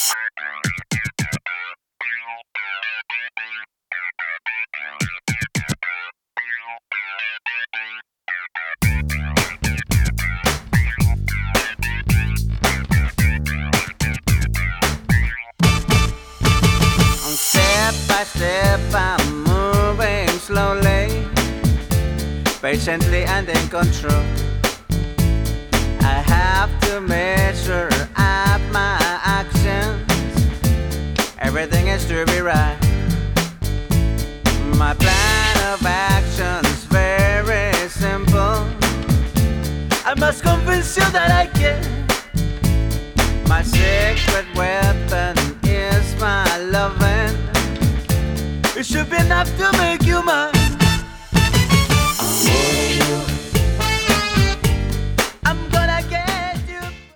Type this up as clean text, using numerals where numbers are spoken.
Step by step, I'm moving slowly, patiently and in control. I have to measure up my actions. Everything is to be right. My plan of action's very simple. I must convince you that I can. My secret weapon is my loving. It should be enough to make you mine.